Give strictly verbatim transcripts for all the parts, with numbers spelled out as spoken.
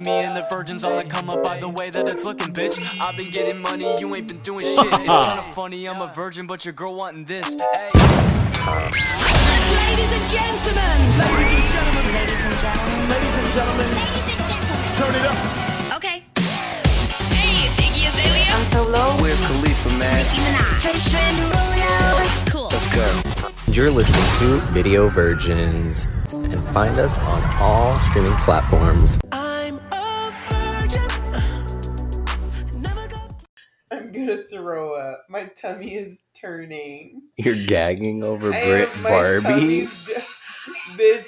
Me and the virgins on the come up by the way that it's looking, bitch. I've been getting money, you ain't been doing shit. It's kind of funny, I'm a virgin, but your girl wanting this. Hey. Ladies and gentlemen. Ladies and gentlemen. Ladies and gentlemen. Ladies and gentlemen. Ladies and gentlemen. Turn it up. Okay. Hey, it's Iggy Azalea. I'm Tolo. Where's Khalifa, man? Nicki Minaj. Trace Derulo. Cool. Let's go. You're listening to Video Virgins, and find us on all streaming platforms. I'm a virgin. Never got. I'm gonna throw up. My tummy is turning. You're gagging over I Brit am- my Barbie? tummy's d- bitch.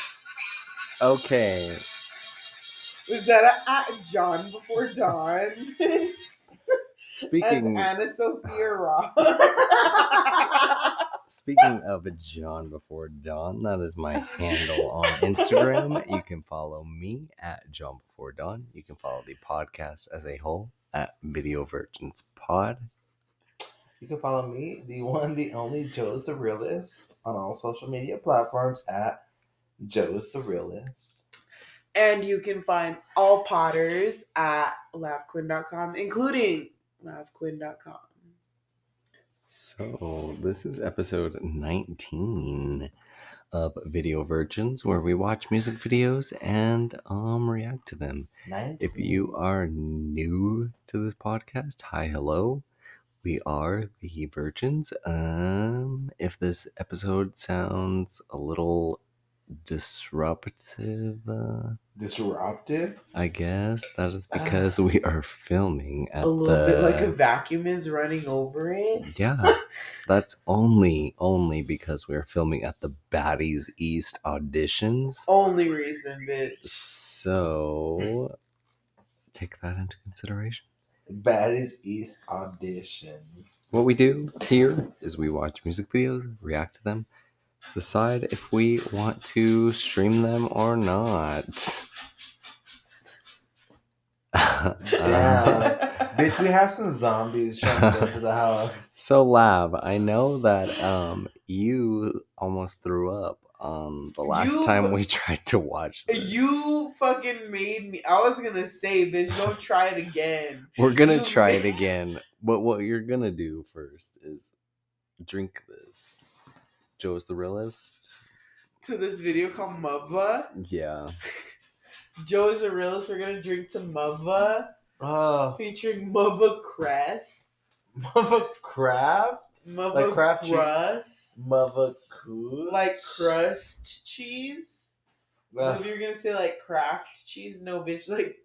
Okay. Was that a, a John Before Dawn? Bitch. Speaking As Anna Sophia Robb. Speaking of John Before Dawn, that is my handle on Instagram. You can follow me at John Before Dawn. You can follow the podcast as a whole at Video Virgins Pod. You can follow me, the one, the only Joe's the Realist, on all social media platforms at Joe's the Realist. And you can find all Potters at lav quinn dot com, including lav quinn dot com. So, this is episode nineteen of Video Virgins, where we watch music videos and um react to them. nineteen. If you are new to this podcast, hi, hello. We are the Virgins. Um, if this episode sounds a little disruptive, uh, Disruptive? I guess that is because we are filming at A little the... bit like a vacuum is running over it. Yeah, that's only only because we're filming at the Baddies East auditions. Only reason, bitch. So take that into consideration. Baddies East audition. What we do here is we watch music videos, react to them, decide if we want to stream them or not. Damn. Bitch, we have some zombies trying to get into the house. So, Lab, I know that um you almost threw up um the last You- time we tried to watch this. You fucking made me. I was gonna say, bitch, don't try it again. We're gonna you try made- it again, but what you're gonna do first is drink this. Joe's the Realist. To this video called Mava. Yeah. Joe is a realist. We're gonna drink to Mava, Oh, featuring Mava Crest, mother craft? Mava Like craft cheese? crust, Mother cooch? like crust cheese. Ugh. If you're gonna say like craft cheese, no, bitch, like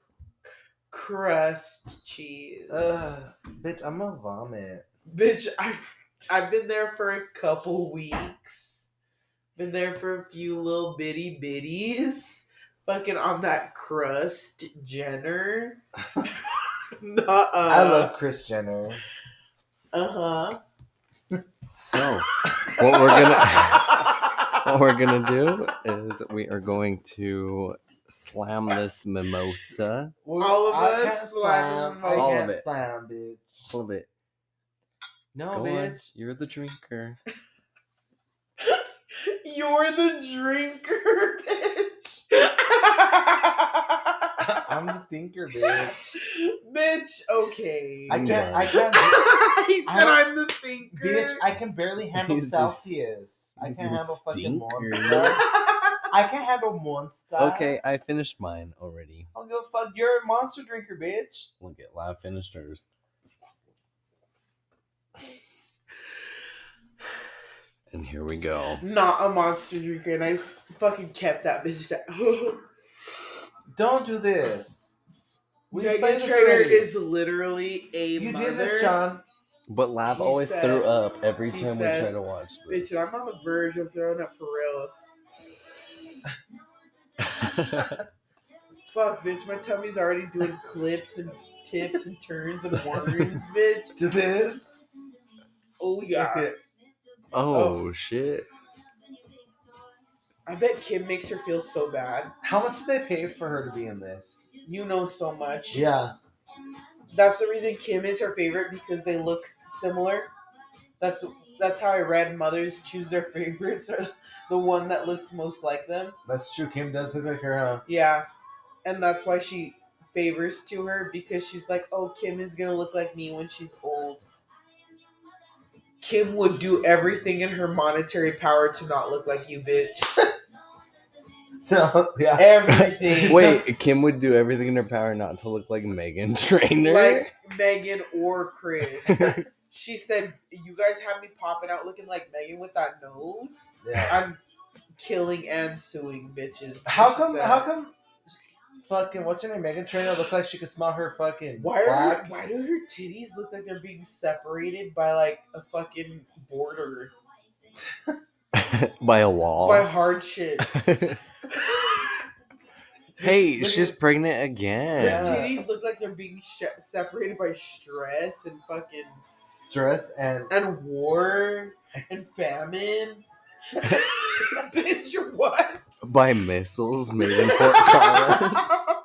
crust cheese. Ugh. Bitch, I'm gonna vomit. Bitch, I I've been there for a couple weeks. Been there for a few little bitty bitties. Fucking on that crust Jenner. Nuh-uh. I love Kris Jenner. Uh-huh. So what we're gonna what we're gonna do is we are going to slam this mimosa. All of I us can't slam slam. I all of can't it. slam, bitch. All of it. No, Go on. bitch. You're the drinker. You're the drinker, bitch. I'm the thinker, bitch. Bitch, okay. I can't. No. I can't. he said I- I'm the thinker. Bitch, I can barely handle He's the Celsius. I he's can't the handle fucking stinker. Monster. I can handle Monster. Okay, I finished mine already. I don't give a fuck. You're a monster drinker, bitch. Look at Lab finished hers. And here we go. Not a monster drinker, and I s- fucking kept that bitch down. Don't do this. We Megan played this Trainor already. is literally a You mother. did this, John. But Lab He always said- threw up every he time we says, try to watch this. Bitch, and I'm on the verge of throwing up for real. Fuck, bitch, my tummy's already doing clips and tips and turns and warns, bitch. Do this. Oh, yeah. Okay. oh, shit. I bet Kim makes her feel so bad. How much did they pay for her to be in this? You know so much. Yeah. That's the reason Kim is her favorite, because they look similar. That's that's how I read mothers choose their favorites, or the one that looks most like them. That's true. Kim does look like her, huh? Yeah. And that's why she favors to her because she's like, oh, Kim is gonna look like me when she's old. Kim would do everything in her monetary power to not look like you, bitch. So, yeah. Everything. Wait, Kim would do everything in her power not to look like Megan Trainor? Like Megan or Chris. She said, you guys have me popping out looking like Megan with that nose. Yeah. I'm killing and suing bitches. How She come? said. How come? Fucking what's her name? Megan Trainor looks like she could smell her fucking. Why are her, black. why do her titties look like they're being separated by like a fucking border? By a wall. By hardships. Hey, Look she's at- pregnant Her again. Yeah. titties look like they're being sh- separated by stress and fucking Stress and and war and famine. Bitch, what? By missiles made in Fort Collins.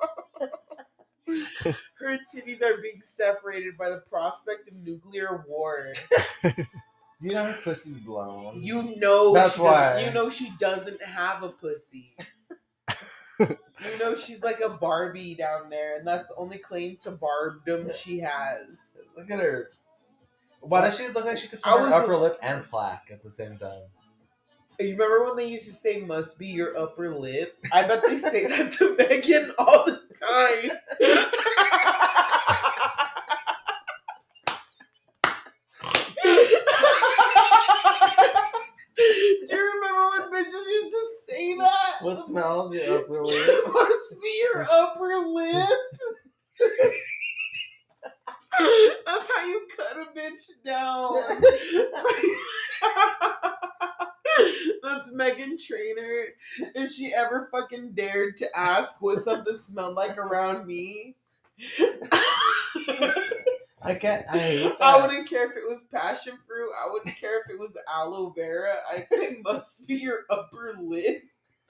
Her titties are being separated by the prospect of nuclear war. you know her pussy's blown. You know That's she why. doesn't, you know she doesn't have a pussy. You know she's like a Barbie down there, and that's the only claim to Barbdom she has. Look at her. Why does she look like she could I smell her was- upper lip and plaque at the same time? You remember when they used to say "must be your upper lip"? I bet they say that to Megan all the time. Do you remember when bitches used to say that? What smells your upper lip? It must be your upper lip. That's how you cut a bitch down. That's Megan Trainor. If she ever fucking dared to ask what something smelled like around me, I can't. I hate that. I wouldn't care if it was passion fruit. I wouldn't care if it was aloe vera. I'd say must be your upper lip.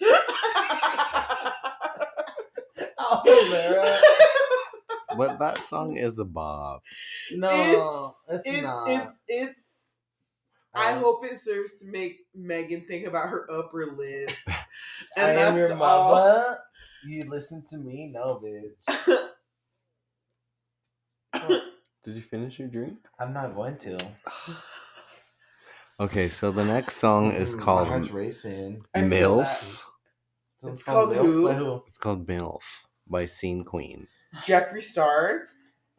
Aloe vera. But that song is a bop. No, it's, it's, not. It's it's. I Um, hope it serves to make Megan think about her upper lip. And I am that's your all. mama. You listen to me, no, bitch. Did you finish your drink? I'm not going to. Okay, so the next song is Ooh, called My heart's racing. I feel that. MILF. So It's called Milf who? by who? It's called MILF by Scene Queen. Jeffree Star.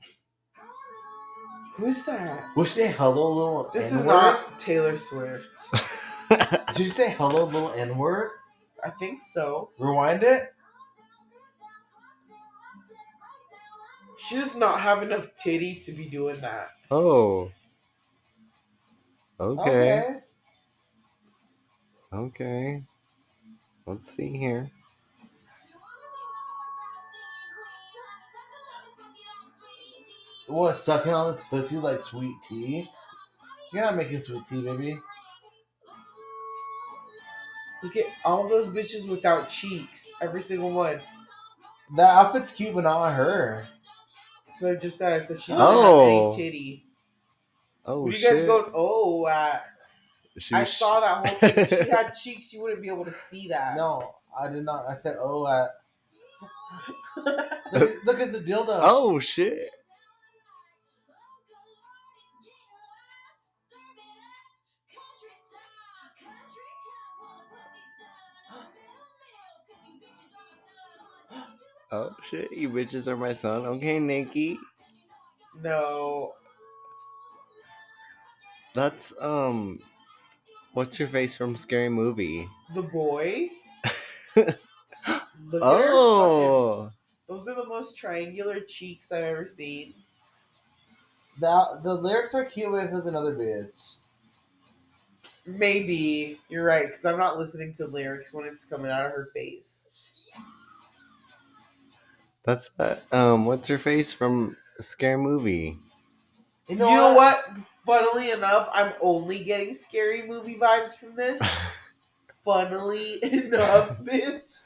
Who's that? Would you say hello, little This N-word? is not Taylor Swift. Did you say hello, little N-word? I think so. Rewind it. She does not have enough titty to be doing that. Oh. Okay. Okay. Let's see here. What, sucking on this pussy like sweet tea? You're not making sweet tea, baby. Look at all those bitches without cheeks. Every single one. That outfit's cute, but not on her. That's what I just said. I said she doesn't Oh. have any titty. Oh, What are you shit. guys going, oh, at? She I was- saw that whole thing. If she had cheeks, you wouldn't be able to see that. No, I did not. I said, oh, at. Look, look at the dildo. Oh, shit. Oh, shit. You bitches are my son. Okay, Nikki. No. That's, um... What's your face from Scary Movie? The boy? Look at her. Fucking- Oh! Those are the most triangular cheeks I've ever seen. The, the lyrics are cute, but if it was another bitch. Maybe. You're right, because I'm not listening to lyrics when it's coming out of her face. That's, uh, um, what's her face from Scary Movie? You You know, know, what? Funnily enough, I'm only getting scary movie vibes from this. Funnily enough, bitch.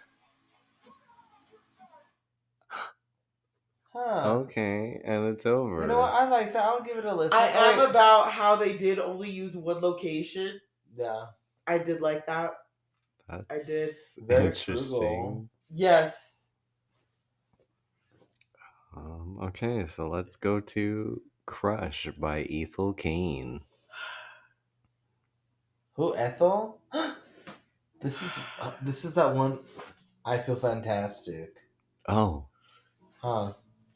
Huh. Okay, and it's over. You know what? I like that. I'll give it a listen. I am Alright. about how they did only use one location. Yeah. I did like that. That's I did. Very interesting. frugal. Yes. Okay, so let's go to Crush by Ethel Kane. Who, Ethel? This is uh, this is that one. I feel fantastic. Oh. Huh.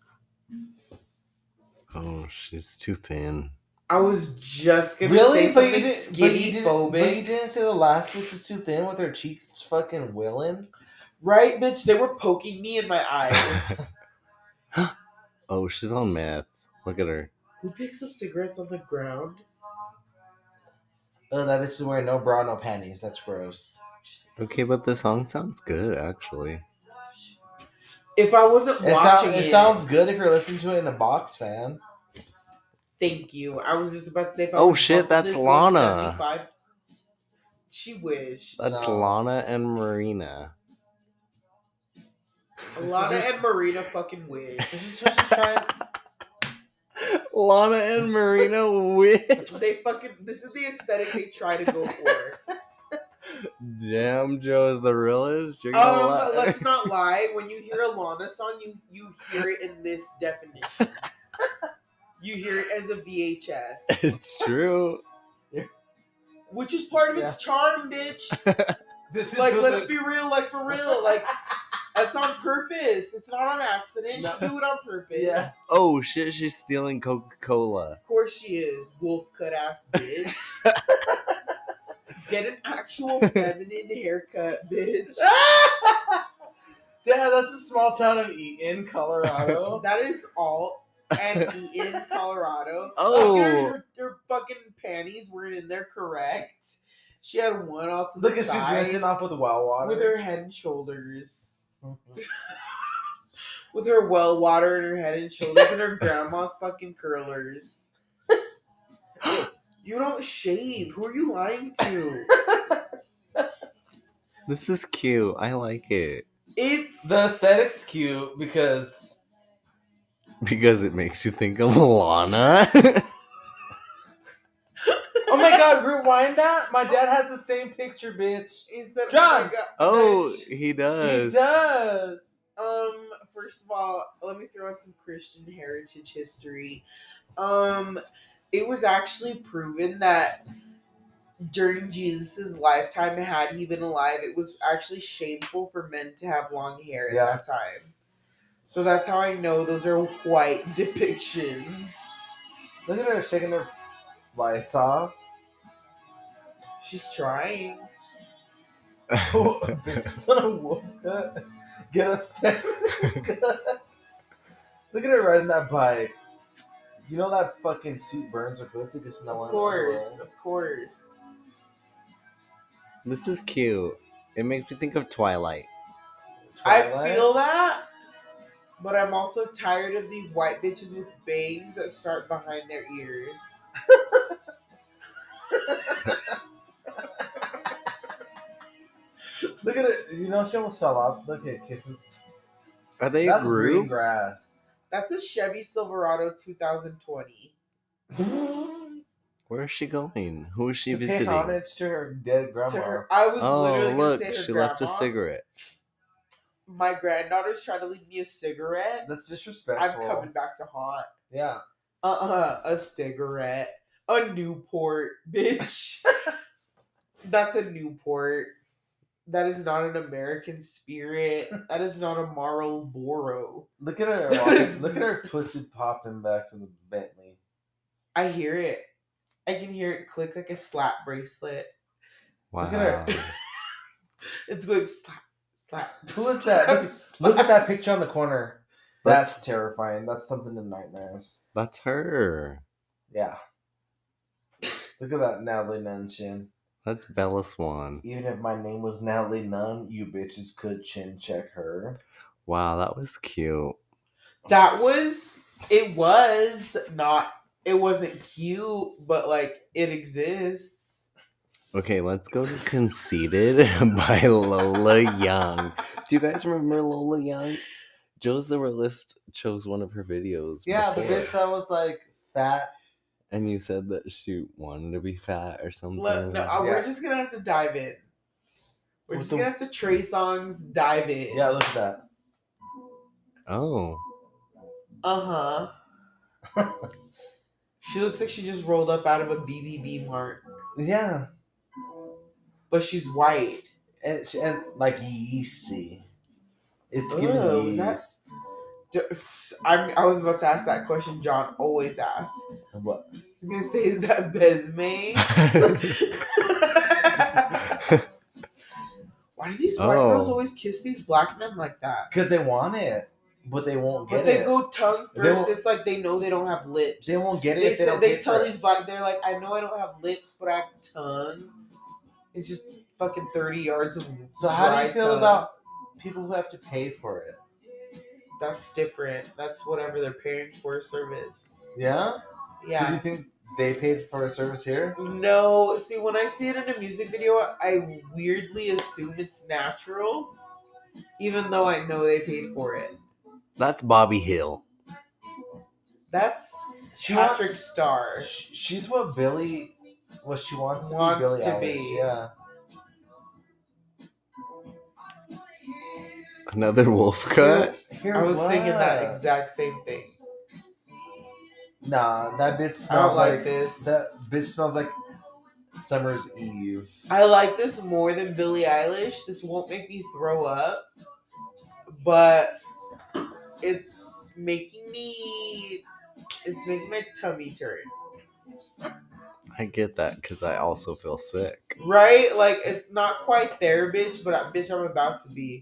Oh, she's too thin. I was just gonna Really? say But you, something didn't, but, you skinny didn't, but you phobic. didn't say the last bitch was too thin with her cheeks fucking willing? Right, bitch? They were poking me in my eyes. Oh, she's on meth. Look at her. Who picks up cigarettes on the ground? Oh, that bitch is wearing no bra, no panties. That's gross. Okay, but the song sounds good, actually. If I wasn't It, watching sound, it, it sounds good if you're listening to it in a box fan. thank you. I was just about to say if I Oh, was shit, bumping that's this little Lana. seventy-five She wished. That's No. Lana and Marina. Lana and Marina fucking wish. This is what she's trying. Lana and Marina wish. They fucking. This is the aesthetic they try to go for. Damn, Joe is the realest. You're gonna Um, lie. let's not lie. When you hear a Lana song, you you hear it in this definition. You hear it as a V H S, It's true. which is part of its charm, bitch. This is Like, what let's the- be real. Like for real. Like that's on purpose. It's not on accident. No. She do it on purpose. Yeah. Oh shit, she's stealing Coca-Cola. Of course she is. Wolf cut ass bitch. Get an actual feminine haircut, bitch. Yeah, that's a small town of Eaton, Colorado. That is all. And Eaton, Colorado. Oh. Her, her, her fucking panties weren't in there correct. She had one off to the Look at she's side rinsing off with well water. with her head and shoulders. With her well water in her head and shoulders and her grandma's fucking curlers. You don't shave. Who are you lying to? This is cute. I like it. It's The aesthetic's cute because Because it makes you think of Lana. oh my god, rewind that. My dad has the same picture, bitch. Is that John! Oh, my God, Oh, bitch. he does. He does. Um, first of all, let me throw out some Christian heritage history. Um, it was actually proven that during Jesus' lifetime, had he been alive, it was actually shameful for men to have long hair at Yeah. that time. So that's how I know those are white depictions. Look at her shaking her lice off. She's trying. Oh, bitch, it's not a wolf cut. Get a feminine cut. Look at her riding that bike. You know that fucking suit burns her pussy because no one. Of course, of course. This is cute. It makes me think of Twilight. I feel that, but I'm also tired of these white bitches with bangs that start behind their ears. Look at it. You know she almost fell off. Look at kissing. Are they That's a green group? grass. That's a Chevy Silverado twenty twenty. Where is she going? Who is she to pay visiting? homage to her dead grandma. To her, I was Oh, literally gonna look, say her she grandma. left a cigarette. My granddaughter's trying to leave me a cigarette. That's disrespectful. I'm coming back to haunt. Yeah. Uh-uh, a cigarette. A Newport, bitch. That's a Newport. That is not an American Spirit. That is not a Marlboro. Look at her. That walking- is- Look at her pussy popping back to the Bentley. I hear it. I can hear it click like a slap bracelet. Wow. Look at her. It's going slap, slap. Who is that? slap, Look, slap. look at that picture on the corner. That's- That's terrifying. That's something in nightmares. That's her. Yeah. Look at that Natalie Nunn chin. That's Bella Swan. Even if my name was Natalie Nunn, you bitches could chin check her. Wow, that was cute. That was. It was not. It wasn't cute, but like it exists. Okay, let's go to Conceited by Lola Young. Do you guys remember Lola Young? Joe's the Realist chose one of her videos. Yeah, the before, bitch that was like fat. and you said that she wanted to be fat or something. Look, no, uh, Yeah. we're just gonna have to dive in. We're With just the- gonna have to Trey songs dive in. Yeah, look at that. Oh. Uh huh. She looks like she just rolled up out of a B B B mart, Yeah, but she's white. and she- and like yeasty. It's giving Ugh, was yeast. that? I I was about to ask that question. John always asks. What? I was gonna say, is that Besme? Why do these white Oh. girls always kiss these black men like that? Because they want it, but they won't get But they it. go tongue They first. won't- It's like they know they don't have lips. They won't get it They if they say, don't they pay tell for these it. black. They're like, I know I don't have lips, but I have tongue. It's just fucking thirty yards of. So how do dry you feel tongue. about people who have to pay for it? That's different. That's whatever they're paying for a service. Yeah. So do Yeah. you think they paid for a service here? No, see, when I see it in a music video, I weirdly assume it's natural, even though I know they paid for it. That's Bobby Hill. That's She Patrick Starr. Sh- She's what Billy, what she wants to Wants be. Billie to Eilish. be. Yeah. Another wolf cut. Here I was thinking that what? exact same thing. Nah, that bitch I smells don't like like this. That bitch smells like Summer's Eve. I like this more than Billie Eilish. This won't make me throw up, but it's making me. It's making my tummy turn. I get that because I also feel sick. Right? Like, it's not quite there, bitch, but I, bitch, I'm about to be.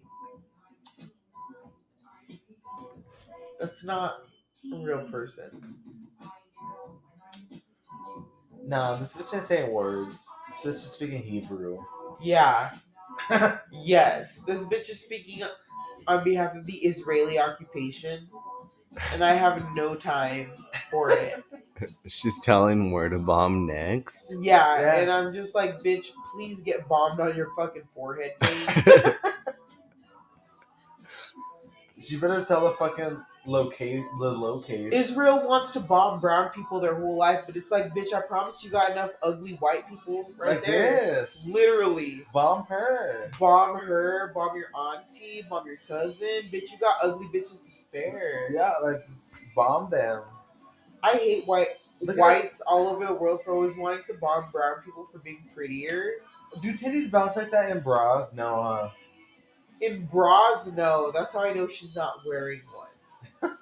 That's not a real person. Nah, this bitch ain't saying words. This bitch is speaking Hebrew. Yeah. Yes. This bitch is speaking on behalf of the Israeli occupation, and I have no time for it. She's telling where to bomb next. Yeah, Yeah. and I'm just like, bitch, please get bombed on your fucking forehead, please. She better tell the fucking locate the locate. Israel wants to bomb brown people their whole life, but it's like, bitch, I promise you got enough ugly white people right like there. this. Literally. Bomb her. Bomb her, bomb your auntie, bomb your cousin. Bitch, you got ugly bitches to spare. Yeah, like just bomb them. I hate white Look at- whites all over the world for always wanting to bomb brown people for being prettier. Do titties bounce like that in bras? No, huh? In bras, no. That's how I know she's not wearing one.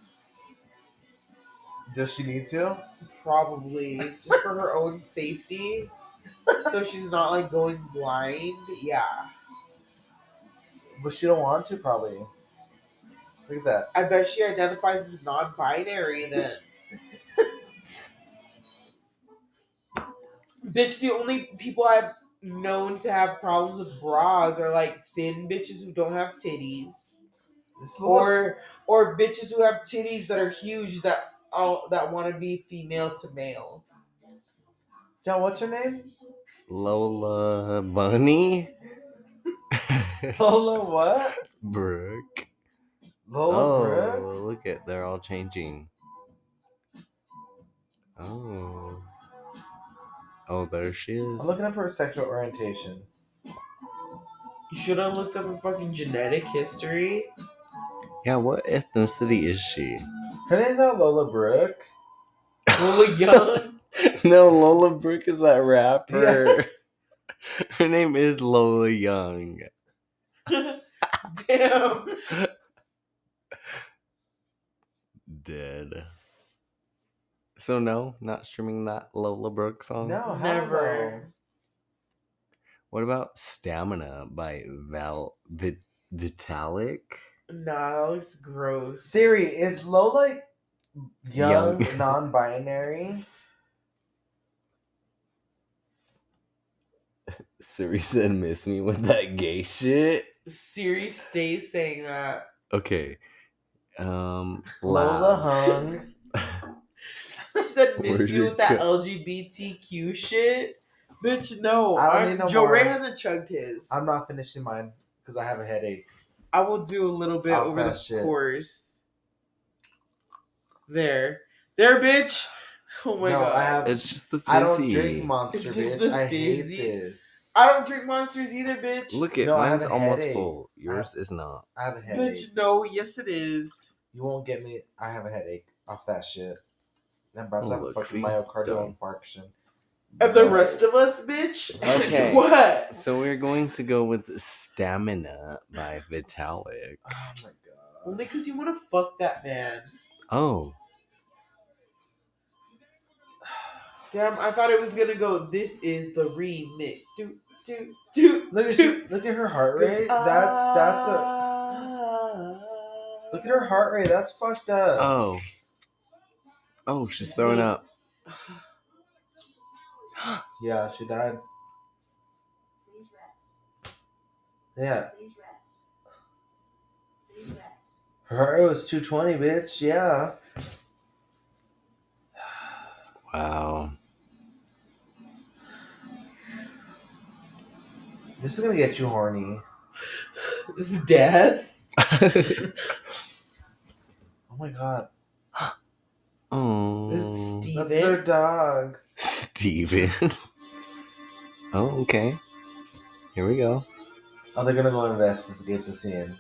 Does she need to? Probably. Just for her own safety. So she's not like going blind. Yeah. But she don't want to, probably. Look at that. I bet she identifies as non-binary then. Bitch, the only people I've known to have problems with bras are like thin bitches who don't have titties. This little- Or or bitches who have titties that are huge that all that want to be female to male. John, what's her name? Lola Bunny. Lola what? Brooke. Lola Oh, Brooke? look at they're all changing. Oh. Oh, there she is. I'm looking up her sexual orientation. You should have looked up her fucking genetic history. Yeah, what ethnicity is she? Her name's not Lola Brooke. Lola Young. No, Lola Brooke is that rapper. Her name is Lola Young. Damn. Dead. So no, not streaming that Lola Brooke song? No, hell Never. What about Stamina by Val Vit- Vitalik? Nah, that looks gross. Siri, is Lola young, Young. non-binary? Siri said miss me with that gay shit. Siri stays saying that. Okay. Um Lola loud. hung. She said miss Where's you your with that co- L G B T Q shit. Bitch, no. I don't I'm- need no Joe more. Ray hasn't chugged his. I'm not finishing mine because I have a headache. I will do a little bit Off over the that shit. course. There. There, bitch. Oh my No, god. I have- It's just the fizzy. I don't drink Monster, It's just bitch. the I hate fizzy. this. I don't drink monsters either, bitch. Look at No, I have mine's a almost headache. full. Yours is not. I have a headache. Bitch, no, yes it is. You won't get me. I have a headache off that shit. I'm about to Oh, have a look, fucking see? myocardial Done. infarction. And the rest of us, bitch. Okay. What? So we're going to go with Stamina by Vitalik. Oh my god. Only because you want to fuck that man. Oh, Damn, I thought it was gonna go. This is the remix. Do do do. Look at do. you, look at her heart rate. That's that's a look at her heart rate. That's fucked up. oh, oh! She's throwing up. Yeah, she died. Yeah. Her heart rate was two twenty, bitch. Yeah. Wow. This is gonna get you horny. This is death. Oh my god. Oh, This is Steven. That's her dog. Steven. Oh, okay. Here we go. Oh, they're gonna go investigate the scene.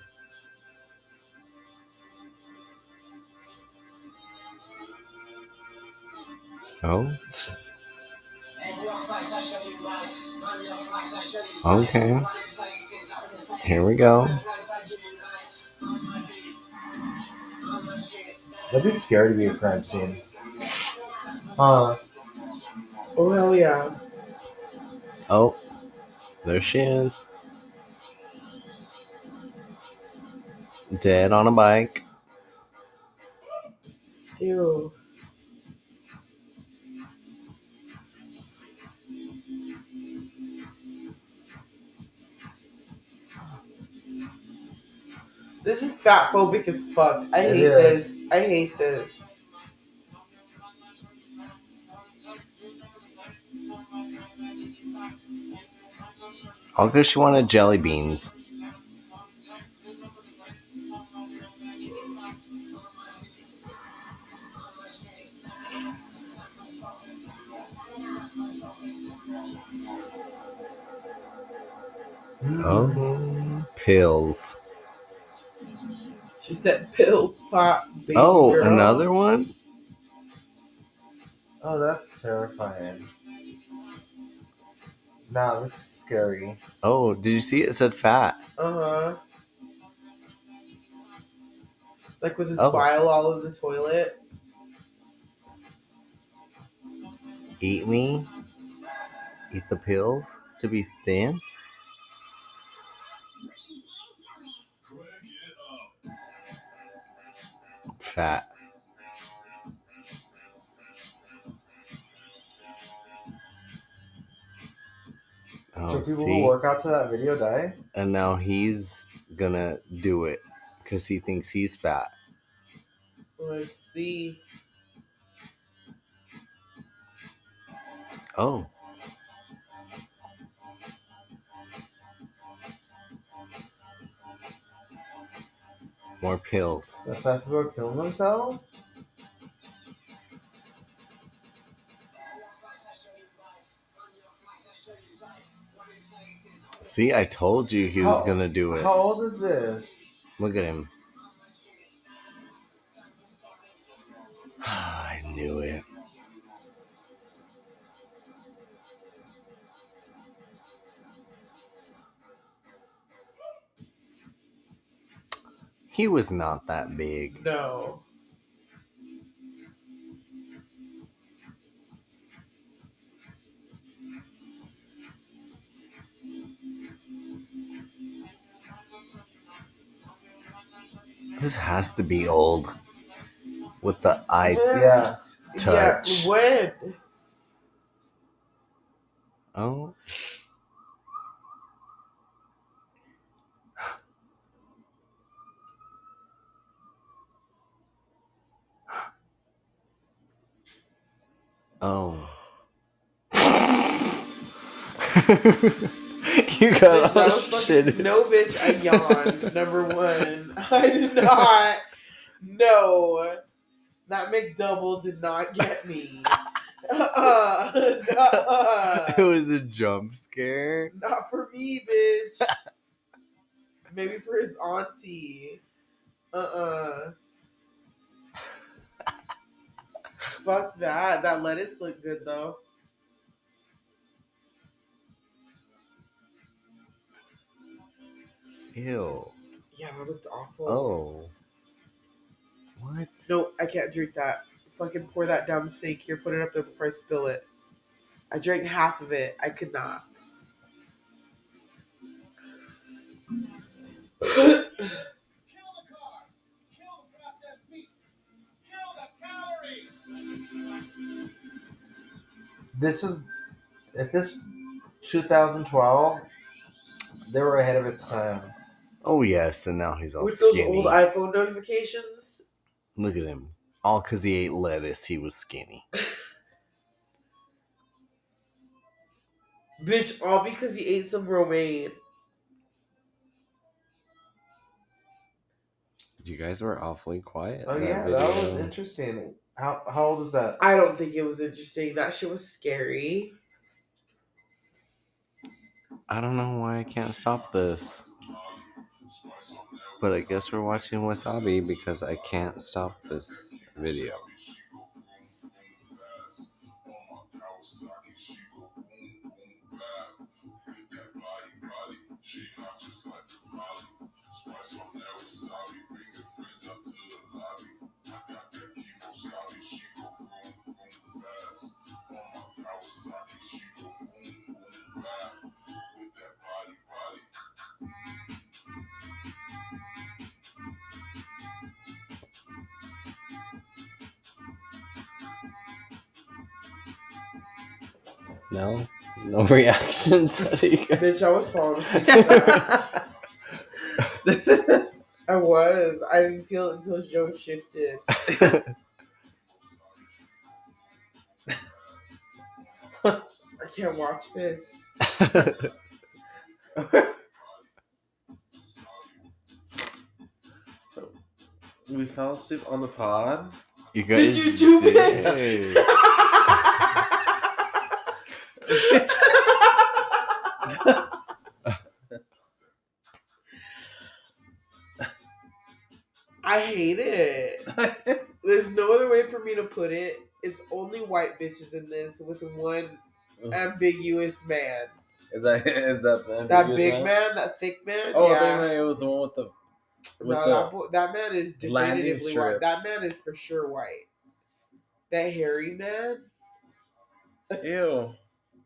Oh. Okay. Here we go. That'd be scary to be a crime scene. Huh. Oh hell yeah. Oh, there she is. Dead on a bike. Ew. This is fat phobic as fuck. I It hate is. this. I hate this. All because she wanted jelly beans. Oh, pills. She said pill pop baby Oh, girl. another one? Oh, that's terrifying. Nah, this is scary. Oh, did you see it said fat? Uh-huh. Like with his Oh. bile all in the toilet. Eat me? Eat the pills to be thin? Fat. So Oh, people see? who work out to that video die? And now he's gonna do it because he thinks he's fat. Let's see. Oh. More pills. The fat people are killing themselves? See, I told you he was How- gonna do it. How old is this? Look at him. I knew it. He was not that big. No. This has to be old. With the eye. Yeah. Touch. Yeah, when? Oh. Oh. You got Bitch, that all was fucking- shit. No, bitch, I yawned. Number one. I did not. No. That McDouble did not get me. Uh-uh. Nuh-uh. It was a jump scare. Not for me, bitch. Maybe for his auntie. Uh-uh. Fuck that. That lettuce looked good though. Ew. Yeah, that looked awful. Oh. What? No, I can't drink that. Fucking pour that down the sink. Here, put it up there before I spill it. I drank half of it. I could not. This is if this twenty twelve, they were ahead of its time. Oh yes, and now he's all With those skinny. old iPhone notifications. Look at him. All because he ate lettuce, he was skinny. Bitch, all because he ate some romaine. You guys were awfully quiet. Oh in yeah, that was video. interesting. How how old was that? I don't think it was interesting. That shit was scary. I don't know why I can't stop this. But I guess we're watching Wasabi because I can't stop this video. No? No reactions? Bitch, I was falling asleep. I was. I didn't feel it until Joe shifted. I can't watch this. We fell asleep on the pod. You guys Did you do did. it? I hate it. There's no other way for me to put it. It's only white bitches in this with one ambiguous man. Is that is that the That ambiguous big one? man, that thick man. Oh, yeah. I think it was the one with the with No, the that, boy, that man is landing definitively white. strip. That man is for sure white. That hairy man. ew.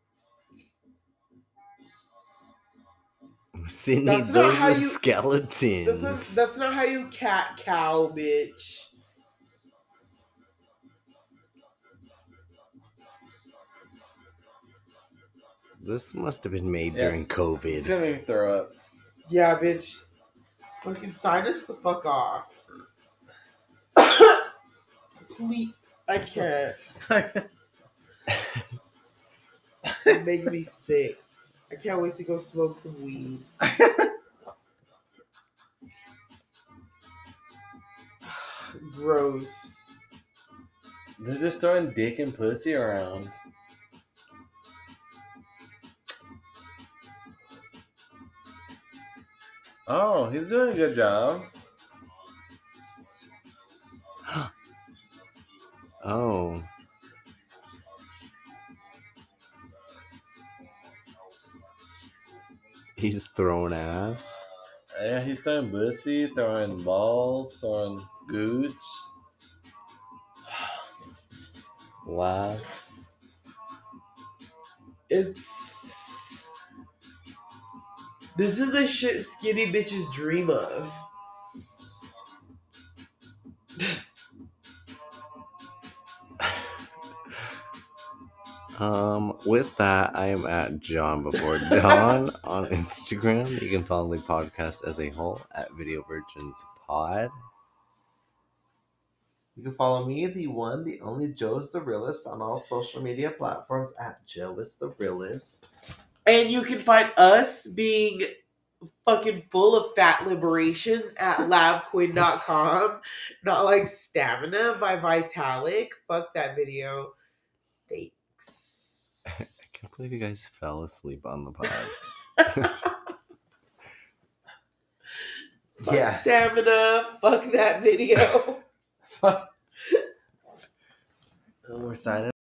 Sydney, That's not those how are you- skeletons. That's not, that's not how you cat cow, bitch. This must have been made Yeah. during It's COVID. gonna make me throw up. Yeah, bitch. Fucking sign us the fuck off. Please. I can't. It's making me sick. I can't wait to go smoke some weed. Gross. They're just throwing dick and pussy around. Oh, he's doing a good job. Oh. He's throwing ass. Yeah, he's throwing pussy, throwing balls, throwing gooch. Wow. It's. This is the shit skinny bitches dream of. Um, with that, I am at John Before Dawn on Instagram. You can follow the podcast as a whole at Video Virgins Pod. You can follow me, the one, the only Joe is the realist, on all social media platforms at Joe is the realist. And you can find us being fucking full of fat liberation at labquid dot com. Not like Stamina by Vitalik. Fuck that video. Thanks. I can't believe you guys fell asleep on the pod. Fuck Yes. Stamina. Fuck that video. Oh signing